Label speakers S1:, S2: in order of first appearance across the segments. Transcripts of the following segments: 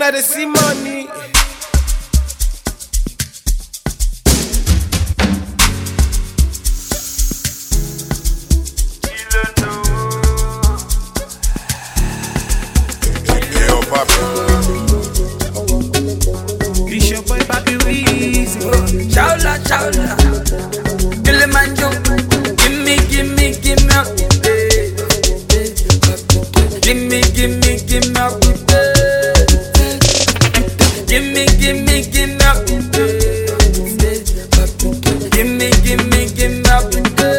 S1: I dey see money.
S2: It's your boy Papi Weezy.
S3: Chaula, chaula, Kilimanjaro. Give me, give me, give me up. Give me, give me, give me up. Give me, give me, give me up. Give me, give me, give me up.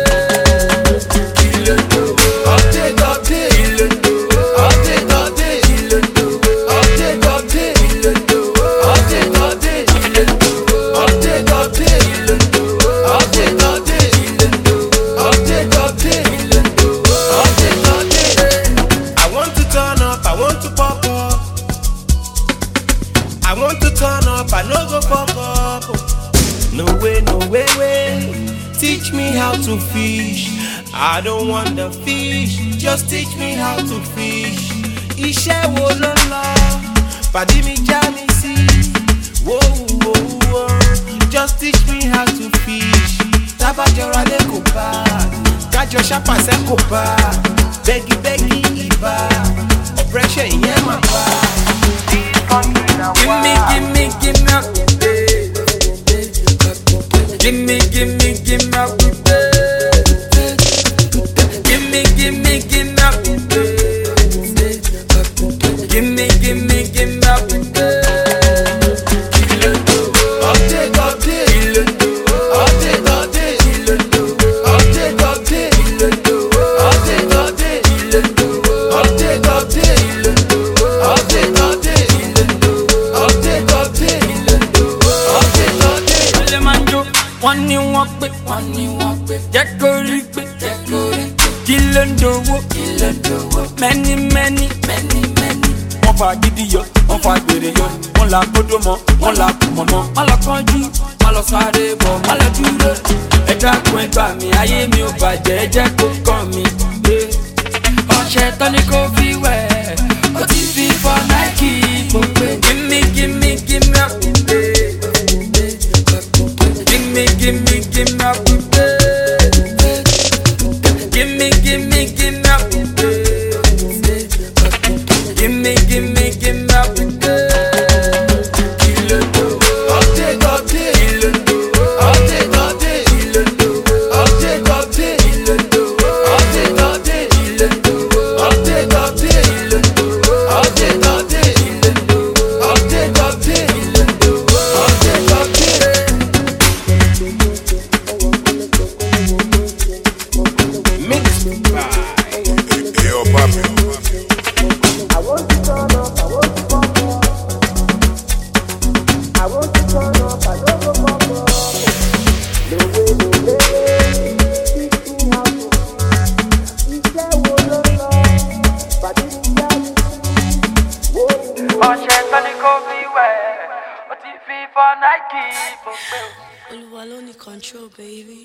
S1: I want to turn up, I no go fuck up. No way, no way, way. Teach me how to fish. I don't want the fish, just teach me how to fish. Iṣẹ́ wo ló lọ? Pàdí mi já mi sí. Whoa, whoa, whoa. Just teach me how to fish. Tábàjọra lè kó bá. Kájọ ṣàpàṣẹ kó bá. Bẹ́gì bẹ́gì ìbá. Oppression ìyẹn máa bá.
S3: Give me, give me, give me up. Give me, give me, give me up. Give me, give me, give me up. Give me, give me, give me up. One ni wọ́n pè, jẹ́ kó rí pé, kí ló ń dowó, many, many, many, many. Wọ́n fa gidi yọ, wọ́n fa gbèrè yọ, wọ́n la kódó mọ́, wọ́n la kù mọ́ mọ́. Má lọ kánjú, má lọ sáré bọ̀, má lọ dúró. Ẹ dákun ẹ gbà mí, ayé mi ò bàjẹ́, ẹ jẹ́ kó kàn mí. Ọṣẹ tán ni kò fi wẹ̀, ó ti fi fọ Nike mo pé. Gimme, gimme, gimme up. Gimme, gimme, gimme up. Gimme, gimme, gimme up. Gimme, gimme, gimme up.
S4: Oluwa ló ní control, baby.